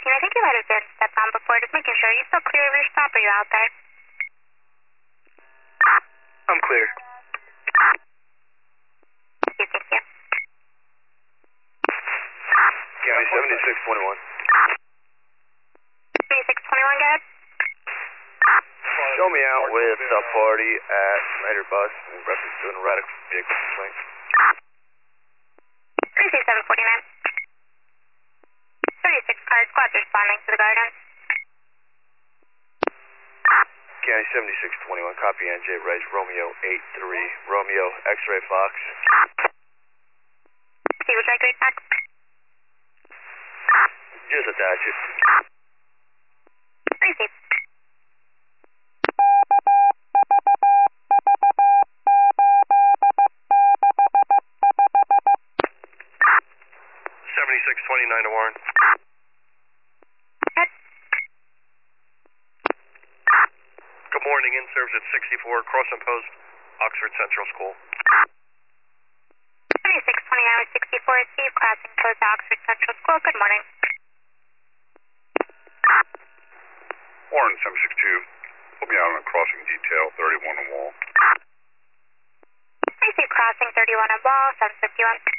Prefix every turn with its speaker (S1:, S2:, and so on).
S1: 13. I think you might have been stepped on before. Just making sure. Are you still clear of your stop? Or are you out there?
S2: I'm clear.
S1: Thank you.
S2: County 7621.
S1: 7621, go ahead.
S2: Show me out with the party at Snyder Bus in reference to an erratic vehicle complaint.
S1: 36749. 36 car squad's responding to the garden.
S2: County 7621, copy NJ, Reg, Romeo 83, Romeo, X-Ray Fox.
S1: See what drag rate back?
S2: Just attach it.
S1: Receive.
S2: 7629 to Warren. Good morning, in service at 64, crossing post, Oxford Central School.
S1: 3629 with 64, Steve, crossing post Oxford Central School. Good morning.
S3: Warren 762, put me out on a crossing detail, 31 on wall.
S1: Receive crossing 31 on ball, 751.